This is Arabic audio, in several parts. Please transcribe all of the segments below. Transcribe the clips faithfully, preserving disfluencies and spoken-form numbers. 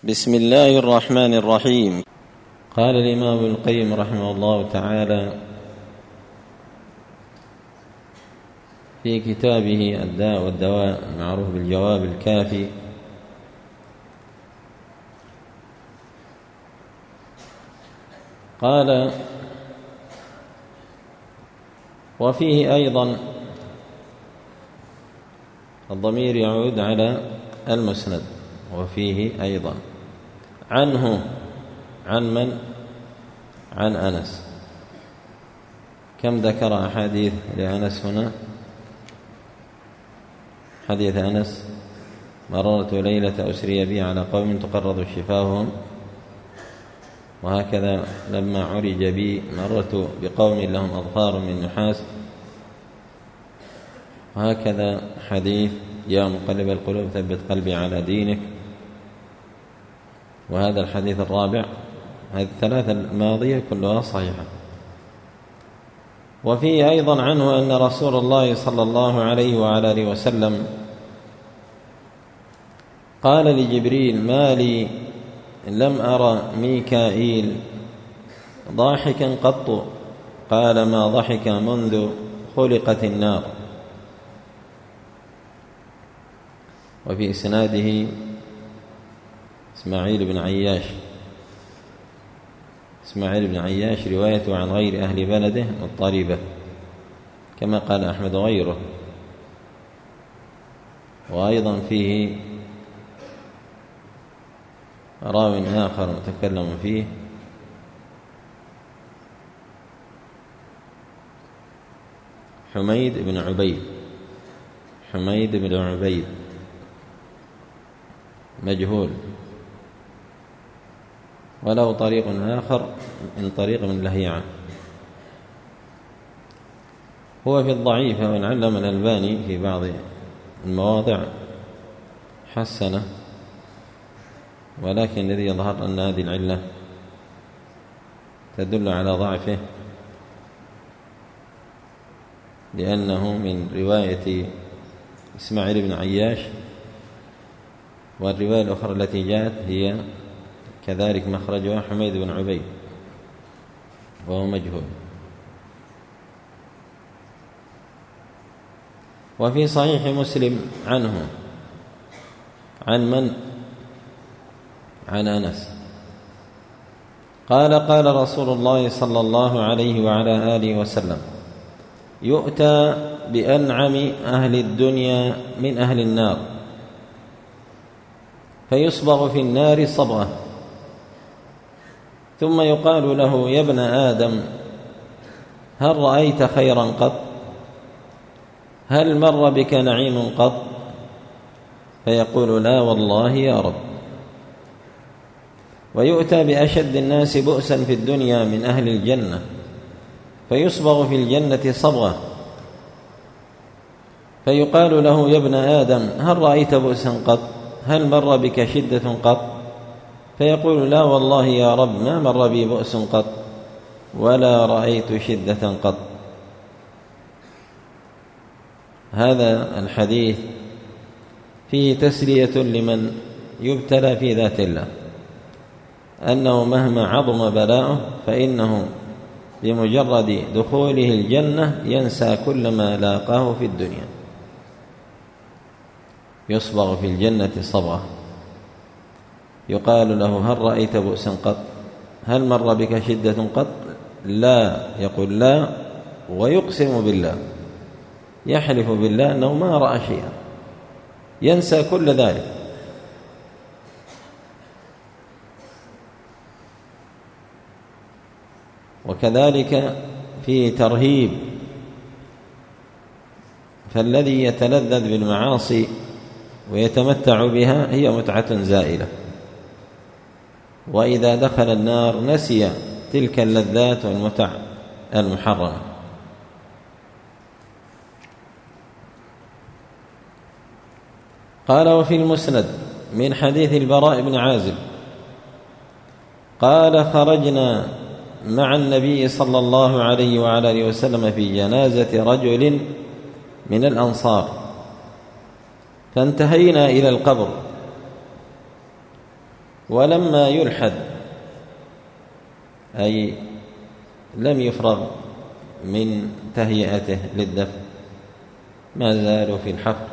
بسم الله الرحمن الرحيم. قال الإمام ابن القيم رحمه الله تعالى في كتابه الداء والدواء المعروف بالجواب الكافي: قال: وفيه أيضا، الضمير يعود على المسند، وفيه أيضا عنه، عن من؟ عن أنس. كم ذكر أحاديث لأنس هنا؟ حديث أنس: مررت ليلة أسري بي على قوم تقرض شفاههم، وهكذا لما عرج بي مررت بقوم لهم أظفار من نحاس، وهكذا حديث: يا مقلب القلوب ثبت قلبي على دينك. وهذا الحديث الرابع. هذه الثلاثة الماضية كلها صحيحة. وفيه أيضا عنه أن رسول الله صلى الله عليه وعلى آله وسلم قال لجبريل: ما لي لم أرى ميكائيل ضاحكا قط؟ قال: ما ضحك منذ خلقت النار. وفي إسناده إسماعيل بن عياش. إسماعيل بن عياش روايته عن غير أهل بلده مضطربة، كما قال أحمد وغيره. وأيضا فيه راو آخر متكلم فيه، حميد بن عبيد. حميد بن عبيد مجهول، وله طريق آخر من طريق من لهيعة. هو في الضعيف، وإن علم الألباني في بعض المواضع حسنه، ولكن الذي يظهر أن هذه العلة تدل على ضعفه، لأنه من رواية إسماعيل بن عياش، والرواية الأخرى التي جاءت هي كذلك مخرجها حميد بن عبيد، وهو مجهول. وفي صحيح مسلم عنه، عن من؟ عن أنس. قال: قال رسول الله صلى الله عليه وعلى آله وسلم: يؤتى بأنعم أهل الدنيا من أهل النار، فيصبغ في النار صبغة، ثم يقال له: يا ابن آدم، هل رأيت خيرا قط؟ هل مر بك نعيم قط؟ فيقول: لا والله يا رب. ويؤتى بأشد الناس بؤسا في الدنيا من أهل الجنة، فيصبغ في الجنة صبغة، فيقال له: يا ابن آدم، هل رأيت بؤسا قط؟ هل مر بك شدة قط؟ فيقول: لا والله يا رب، ما مر بي بؤس قط، ولا رأيت شدة قط. هذا الحديث فيه تسلية لمن يبتلى في ذات الله، أنه مهما عظم بلاؤه فإنه بمجرد دخوله الجنة ينسى كل ما لاقاه في الدنيا. يصبغ في الجنة صبغة، يقال له: هل رأيت بؤسا قط؟ هل مر بك شدة قط؟ لا، يقول لا، ويقسم بالله، يحلف بالله أنه ما رأى شيئا، ينسى كل ذلك. وكذلك فيه ترهيب، فالذي يتلذذ بالمعاصي ويتمتع بها هي متعة زائلة، وإذا دخل النار نسي تلك اللذات والمتع المحرمة. قال: وفي المسند من حديث البراء بن عازب قال: خرجنا مع النبي صلى الله عليه وعلى آله وسلم في جنازة رجل من الأنصار، فانتهينا إلى القبر، ولما يلحد أي لم يفرغ من تهيئته للدفن ما زالوا في الحفر،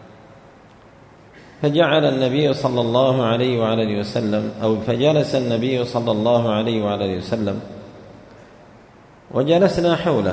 فجعل النبي صلى الله عليه وعلى وسلم أو فجلس النبي صلى الله عليه وعلى وسلم وجلسنا حوله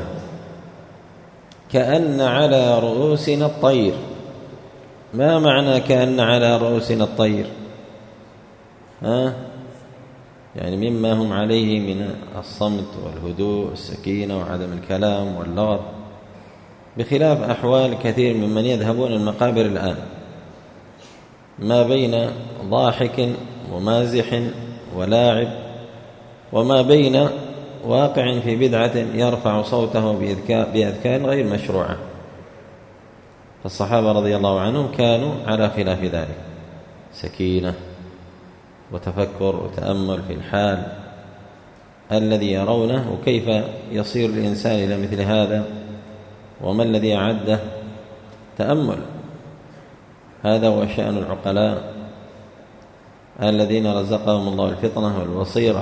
كأن على رؤوسنا الطير. ما معنى كأن على رؤوسنا الطير؟ ها؟ يعني مما هم عليه من الصمت والهدوء والسكينة وعدم الكلام واللغط، بخلاف أحوال كثير ممن يذهبون المقابر الآن، ما بين ضاحك ومازح ولاعب، وما بين واقع في بدعة يرفع صوته بأذكار غير مشروعة. فالصحابة رضي الله عنهم كانوا على خلاف ذلك، سكينة وتفكر وتأمل في الحال الذي يرونه، وكيف يصير الإنسان إلى مثل هذا، وما الذي أعده. تأمل، هذا هو شأن العقلاء الذين رزقهم الله الفطنة والبصيرة.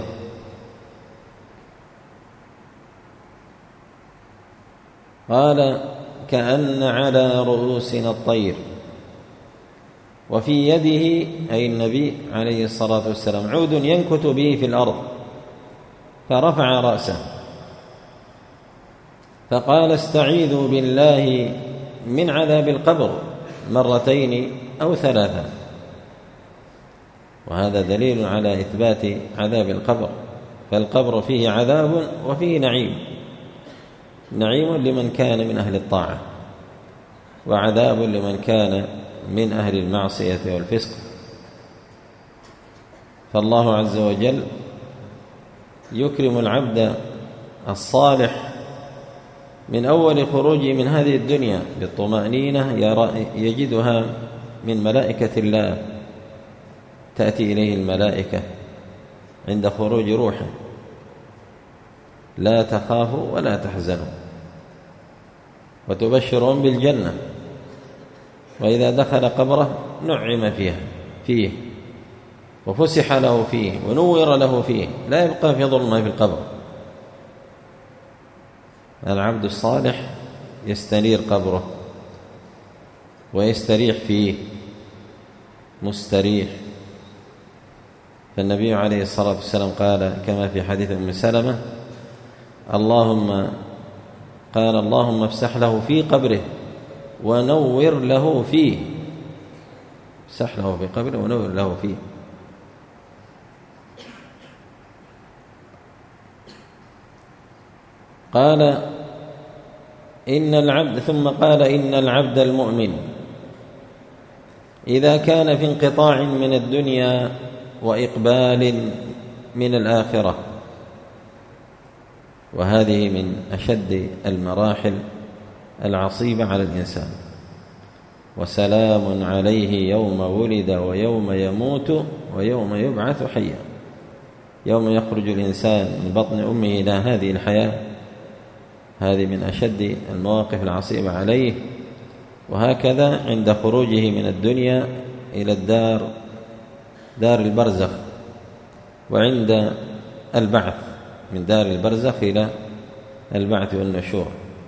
قال كأن على رؤوسنا الطير، وفي يده أي النبي عليه الصلاة والسلام عود ينكت به في الأرض، فرفع رأسه فقال استعيذوا بالله من عذاب القبر مرتين أو ثلاثة. وهذا دليل على إثبات عذاب القبر، فالقبر فيه عذاب وفيه نعيم، نعيم لمن كان من أهل الطاعة، وعذاب لمن كان من أهل المعصية والفسق. فالله عز وجل يكرم العبد الصالح من أول خروجه من هذه الدنيا بالطمأنينة يجدها من ملائكة الله، تأتي إليه الملائكة عند خروج روحه: لا تخافوا ولا تحزنوا، وتبشرون بالجنة. وإذا دخل قبره نعم فيها فيه وفسح له فيه ونور له فيه، لا يبقى في ظلمة في القبر. العبد الصالح يستنير قبره ويستريح فيه مستريح. فالنبي عليه الصلاة والسلام قال كما في حديث أم سلمة: اللهم قال اللهم افسح له في قبره ونور له فيه، افسح له في قبره ونور له فيه. قال إن العبد ثم قال إن العبد المؤمن إذا كان في انقطاع من الدنيا وإقبال من الآخرة، وهذه من أشد المراحل العصيبة على الإنسان، وسلام عليه يوم ولد ويوم يموت ويوم يبعث حيا. يوم يخرج الإنسان من بطن أمه إلى هذه الحياة، هذه من أشد المواقف العصيبة عليه. وهكذا عند خروجه من الدنيا إلى الدار دار البرزخ، وعند البعث من دار البرزخ إلى البعث والنشور.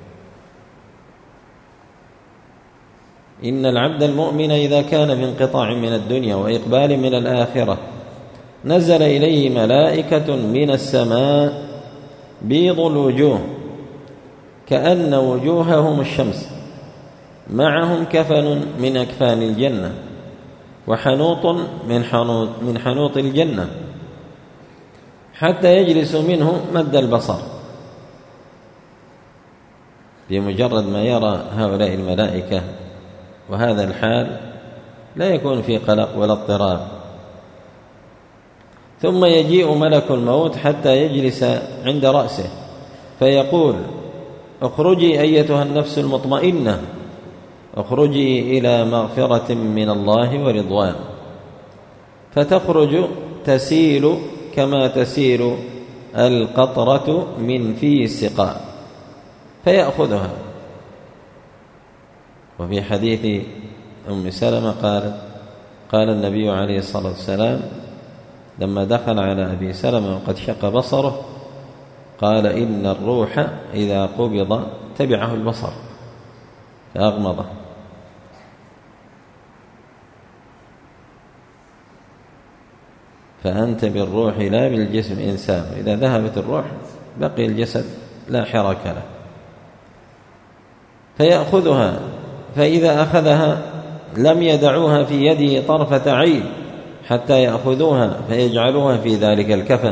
إن العبد المؤمن إذا كان في انقطاع من الدنيا وإقبال من الآخرة نزل إليه ملائكة من السماء بيض الوجوه كأن وجوههم الشمس، معهم كفن من أكفان الجنة وحنوط من حنوط, من حنوط الجنة، حتى يجلس منه مد البصر. بمجرد ما يرى هؤلاء الملائكة وهذا الحال لا يكون في قلق ولا اضطراب. ثم يجيء ملك الموت حتى يجلس عند رأسه فيقول: اخرجي أيتها النفس المطمئنة، اخرجي إلى مغفرة من الله ورضوان. فتخرج تسيل كما تسيل القطرة من في السقاء فيأخذها. وفي حديث أم سلمة قال قال النبي عليه الصلاة والسلام: لما دخل على أبي سلمة وقد شق بصره قال إن الروح إذا قبض تبعه البصر فأغمضه. فأنت بالروح لا بالجسم إنسان، إذا ذهبت الروح بقي الجسد لا حركة له، فيأخذها، فإذا أخذها لم يدعوها في يده طرفة عين حتى يأخذوها فيجعلوها في ذلك الكفن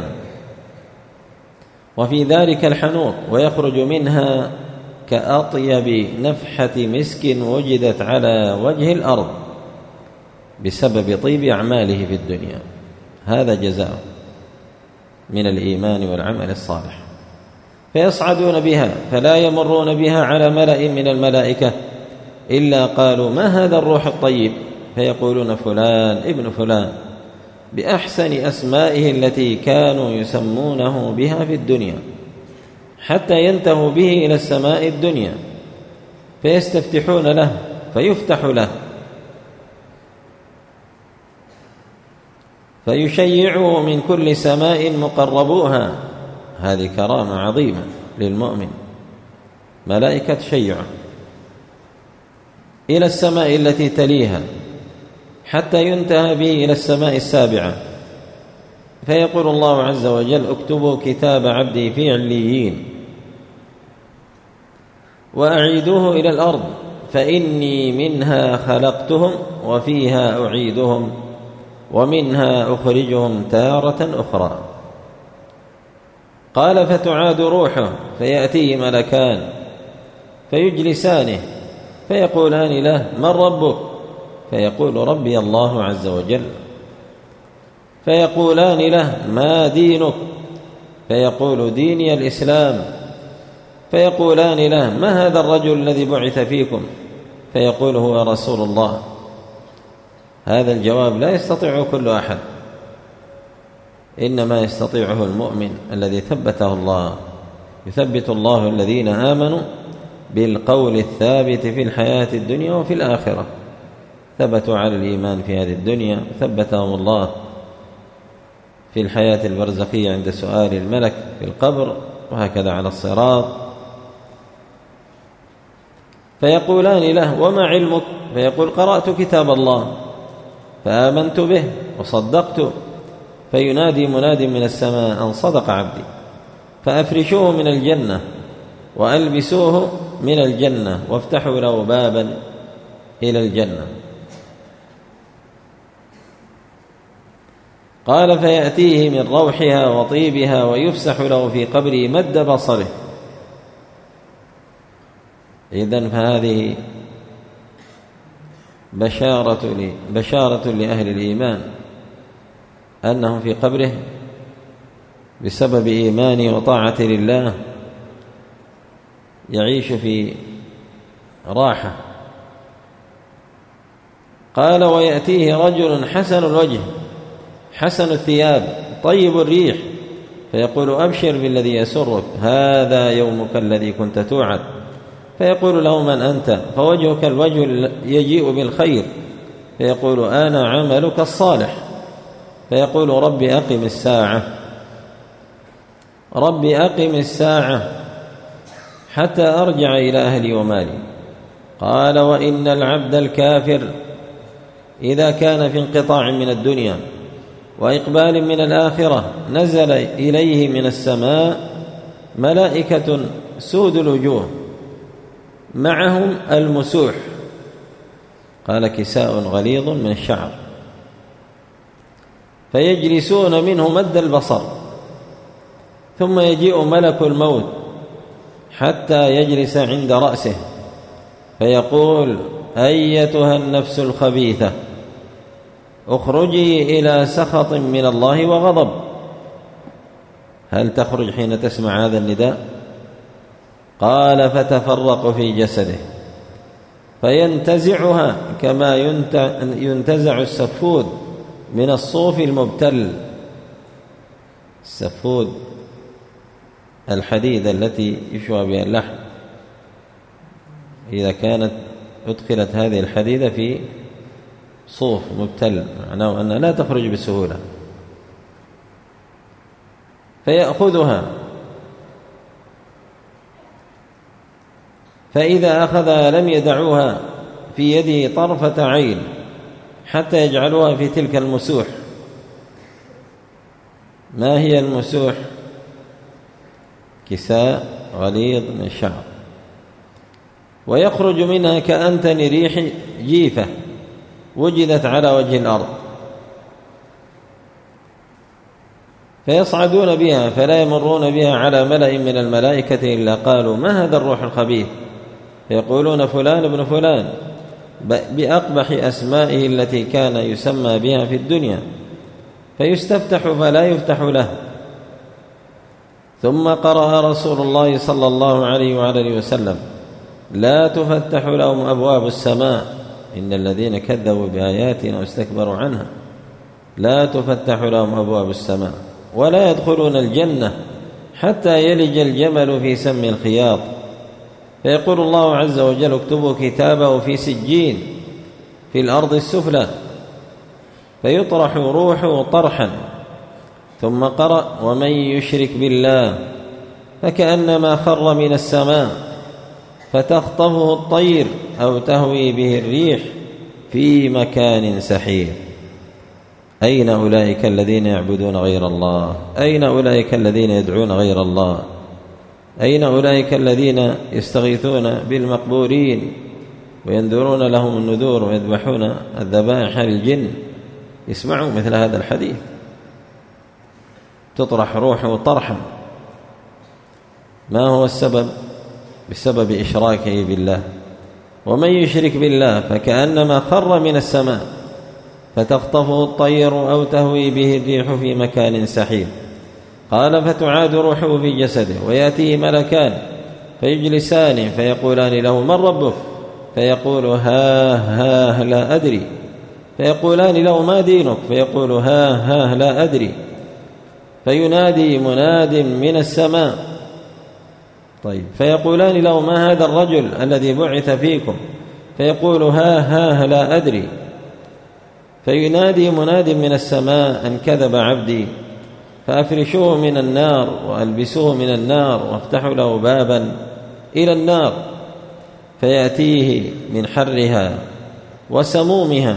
وفي ذلك الحنوط، ويخرج منها كأطيب نفحة مسك وجدت على وجه الأرض بسبب طيب أعماله في الدنيا. هذا جزاء من الإيمان والعمل الصالح. فيصعدون بها فلا يمرون بها على ملأ من الملائكة إلا قالوا ما هذا الروح الطيب؟ فيقولون فلان ابن فلان بأحسن أسمائه التي كانوا يسمونه بها في الدنيا، حتى ينتهوا به إلى السماء الدنيا فيستفتحون له فيفتح له فيشيعه من كل سماء مقربوها. هذه كرامة عظيمة للمؤمن، ملائكة تشيعه إلى السماء التي تليها حتى ينتهى به إلى السماء السابعة، فيقول الله عز وجل اكتبوا كتاب عبدي في عليين وأعيدوه إلى الأرض فإني منها خلقتهم وفيها أعيدهم ومنها أخرجهم تارة أخرى. قال فتعاد روحه فيأتيه ملكان فيجلسانه فيقولان له من ربك؟ فيقول ربي الله عز وجل. فيقولان له ما دينك؟ فيقول ديني الإسلام. فيقولان له ما هذا الرجل الذي بعث فيكم؟ فيقول هو رسول الله. هذا الجواب لا يستطيعه كل أحد، إنما يستطيعه المؤمن الذي ثبته الله. يثبت الله الذين آمنوا بالقول الثابت في الحياة الدنيا وفي الآخرة. ثبتوا على الإيمان في هذه الدنيا، ثبتهم الله في الحياة البرزخية عند سؤال الملك في القبر، وهكذا على الصراط. فيقولان له وما علمك؟ فيقول قرأت كتاب الله فآمنت به وصدقت. فينادي مناد من السماء أن صدق عبدي، فأفرشوه من الجنة وألبسوه من الجنة وافتحوا له بابا إلى الجنة. قال فيأتيه من روحها وطيبها ويفسح له في قبره مد بصره. إذن فهذه بشارة, بشارة لأهل الإيمان أنهم في قبره بسبب إيمانه وطاعة لله يعيش في راحة. قال ويأتيه رجل حسن الوجه حسن الثياب طيب الريح فيقول أبشر بالذي يسرك، هذا يومك الذي كنت توعد. فيقول له من أنت؟ فوجهك الوجه يجيء بالخير. فيقول أنا عملك الصالح. فيقول ربي أقم الساعة ربي أقم الساعة حتى أرجع إلى أهلي ومالي. قال وإن العبد الكافر إذا كان في انقطاع من الدنيا وإقبال من الآخرة نزل إليه من السماء ملائكة سود الوجوه معهم المسوح، قال كساء غليظ من الشعر، فيجلسون منه مد البصر. ثم يجيء ملك الموت حتى يجلس عند رأسه فيقول أيتها النفس الخبيثة اخرجي إلى سخط من الله وغضب. هل تخرج حين تسمع هذا النداء؟ قال فتفرق في جسده فينتزعها كما ينتزع السفود من الصوف المبتل. السفود الحديدة التي يشوى بها اللحم، إذا كانت أدخلت هذه الحديدة في صوف مبتل معناه أنها لا تخرج بسهولة. فيأخذها، فإذا أخذها لم يدعوها في يده طرفة عين حتى يجعلوها في تلك المسوح. ما هي المسوح؟ كساء غليظ من الشعر، ويخرج منها كأنتن ريح جيفة وجدت على وجه الأرض، فيصعدون بها فلا يمرون بها على ملأ من الملائكة إلا قالوا ما هذا الروح الخبيث؟ فيقولون فلان ابن فلان بأقبح أسمائه التي كان يسمى بها في الدنيا، فيستفتح فلا يفتح له. ثم قرأ رسول الله صلى الله عليه وعلى وسلم لا تفتح لهم أبواب السماء إن الذين كذبوا بآياتنا واستكبروا عنها لا تفتح لهم أبواب السماء ولا يدخلون الجنة حتى يلج الجمل في سم الخياط. فيقول الله عز وجل اكتبوا كتابه في سجين في الأرض السفلى، فيطرح روحه طرحا. ثم قرأ ومن يشرك بالله فكأنما خر من السماء فتخطفه الطير أو تهوي به الريح في مكان سحيق. أين أولئك الذين يعبدون غير الله؟ أين أولئك الذين يدعون غير الله؟ أين أولئك الذين يستغيثون بالمقبورين وينذرون لهم النذور ويذبحون الذبائح للجن؟ اسمعوا مثل هذا الحديث، تطرح روحه طرحا. ما هو السبب؟ بسبب إشراكه بالله. ومن يشرك بالله فكأنما خر من السماء فتخطفه الطير أو تهوي به الريح في مكان سحيق. قال فتعاد روحه في جسده ويأتيه ملكان فيجلسان فيقولان له من ربك؟ فيقول ها ها لا أدري. فيقولان له ما دينك؟ فيقول ها ها لا أدري. فينادي مناد من السماء طيب فيقولان له ما هذا الرجل الذي بعث فيكم؟ فيقول ها ها لا أدري. فينادي مناد من السماء أن كذب عبدي فأفرشوه من النار وألبسوه من النار وافتحوا له بابا إلى النار، فيأتيه من حرها وسمومها،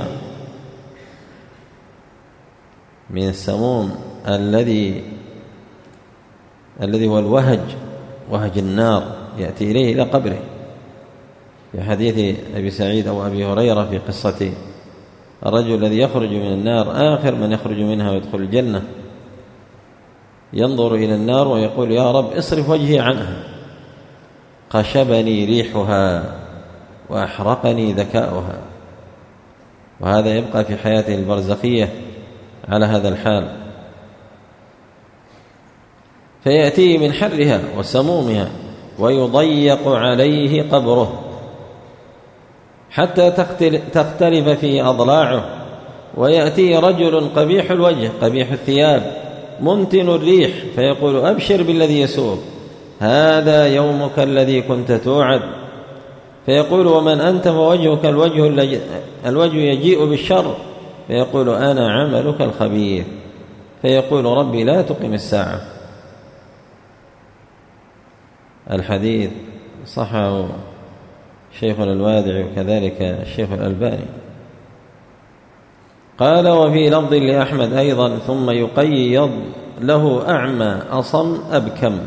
من السموم الذي الذي هو الوهج، وهج النار، يأتي إليه إلى قبره. في حديث أبي سعيد أو أبي هريرة في قصة الرجل الذي يخرج من النار آخر من يخرج منها ويدخل الجنة، ينظر إلى النار ويقول يا رب اصرف وجهي عنها، قشبني ريحها وأحرقني ذكاؤها. وهذا يبقى في حياته البرزخية على هذا الحال. فيأتيه من حرها وسمومها ويضيق عليه قبره حتى تختلف فيه أضلاعه، ويأتيه رجل قبيح الوجه قبيح الثياب منتن الريح فيقول أبشر بالذي يسوء، هذا يومك الذي كنت توعد. فيقول ومن أنت؟ فوجهك الوجه, الوجه يجيء بالشر. فيقول أنا عملك الخبيث. فيقول ربي لا تقم الساعة. الحديث صححه شيخنا الوادع وكذلك الشيخ الألباني. قال وفي لفظ لأحمد أيضا ثم يقيض له أعمى أصم أبكم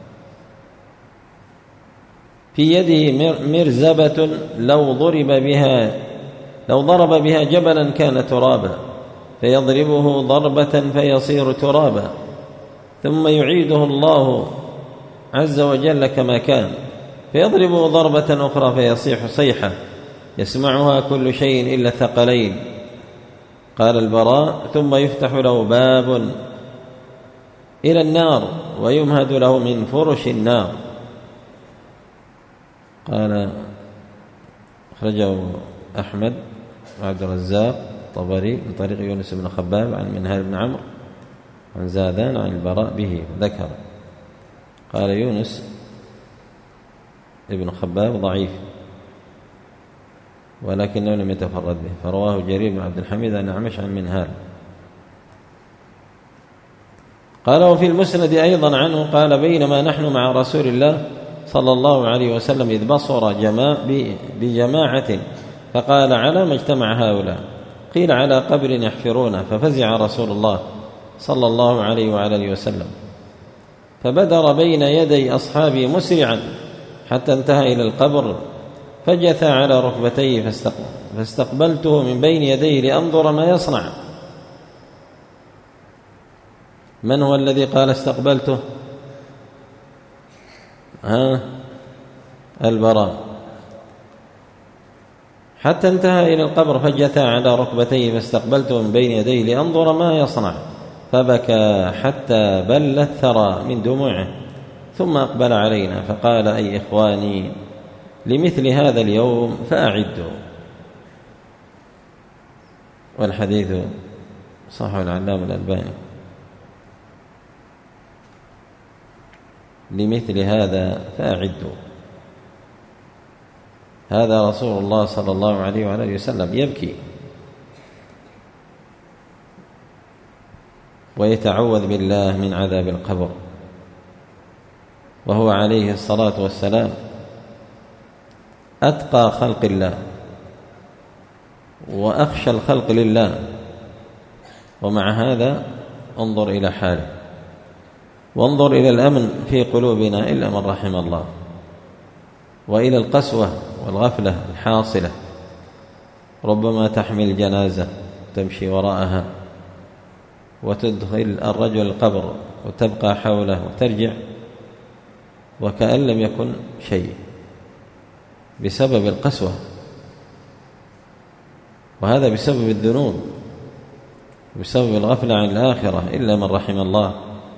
في يده مرزبة لو ضرب بها لو ضرب بها جبلا كان ترابا، فيضربه ضربة فيصير ترابا، ثم يعيده الله عز وجل كما كان، فيضربه ضربة أخرى فيصيح صيحة يسمعها كل شيء إلا الثقلين. قال البراء ثم يفتح له باب إلى النار ويمهد له من فرش النار. قال أخرجه أحمد وعبد الرزاق الطبري من طريق يونس بن خباب عن منهال بن عمرو عن زادان عن البراء به ذكر. قال يونس ابن خباب ضعيف ولكنه لم يتفرد به، فرواه جرير بن عبد الحميد عن أعمش عن منهال. قال وفي المسند أيضا عنه قال بينما نحن مع رسول الله صلى الله عليه وسلم إذ بصر بجماعة فقال على ما اجتمع هؤلاء؟ قيل على قبر يحفرونه، ففزع رسول الله صلى الله عليه وعلى اله وسلم فبدر بين يدي أصحابه مسرعا حتى انتهى إلى القبر فجثى على ركبتيه فاستقبلته من بين يديه لأنظر ما يصنع. من هو الذي قال استقبلته؟ ها البراء. حتى انتهى إلى القبر فجثى على ركبتيه فاستقبلته من بين يديه لأنظر ما يصنع فبكى حتى بل الثرى من دموعه ثم أقبل علينا فقال أي إخواني لمثل هذا اليوم فأعدوا. والحديث صحيح العلامة الألباني. لمثل هذا فأعدوا. هذا رسول الله صلى الله عليه وعلى وسلم يبكي ويتعوذ بالله من عذاب القبر، وهو عليه الصلاة والسلام أتقى خلق الله وأخشى الخلق لله، ومع هذا انظر إلى حاله وانظر إلى الأمن في قلوبنا إلا من رحم الله، وإلى القسوة والغفلة الحاصلة. ربما تحمل جنازة تمشي وراءها وتدخل الرجل القبر وتبقى حوله وترجع وكأن لم يكن شيء بسبب القسوة، وهذا بسبب الذنوب بسبب الغفلة عن الآخرة إلا من رحم الله.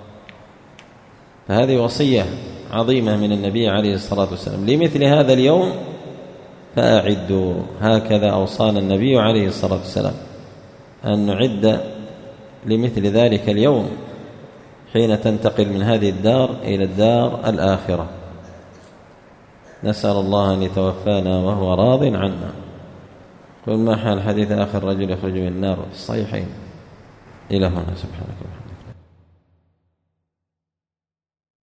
فهذه وصية عظيمة من النبي عليه الصلاة والسلام لمثل هذا اليوم فأعدوا. هكذا أوصانا النبي عليه الصلاة والسلام أن نعد لمثل ذلك اليوم حين تنتقل من هذه الدار إلى الدار الآخرة. نسأل الله أن يتوفانا وهو راض عنا. قل ما حال حديث آخر رجل يخرج من النار في الصحيحين. إلى هنا سبحانك.